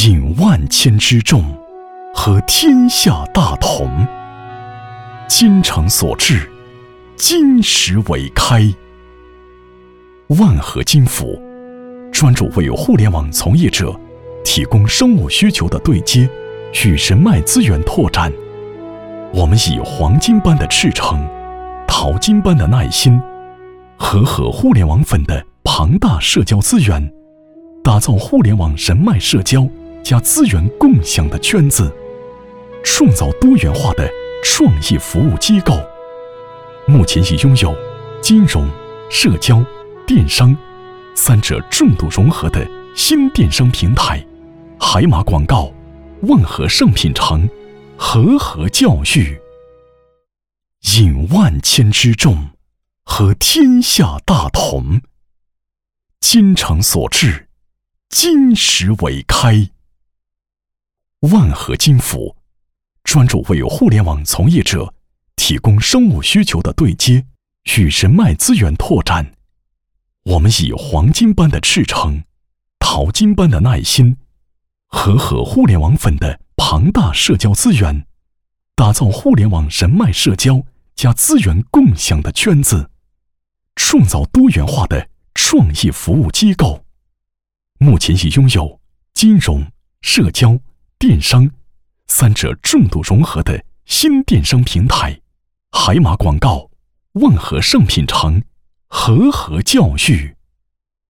引万千之众，和天下大同。精诚所至，金石为开。万和金服专注为互联网从业者提供生物需求的对接与人脉资源拓展。我们以黄金般的赤诚、淘金般的耐心，和互联网粉的庞大社交资源，打造互联网人脉社交加资源共享的圈子，创造多元化的创意服务机构。目前已拥有金融、社交、电商三者重度融合的新电商平台海马广告、万和尚品城、和教育。引万千之众，和天下大同。精诚所至，金石为开。万和金服专注为互联网从业者提供生物需求的对接与人脉资源拓展。我们以黄金般的赤诚、淘金般的耐心，和互联网粉的庞大社交资源，打造互联网人脉社交加资源共享的圈子，创造多元化的创意服务机构。目前已拥有金融、社交、电商三者重度融合的新电商平台海马广告、万和尚品城、和教育。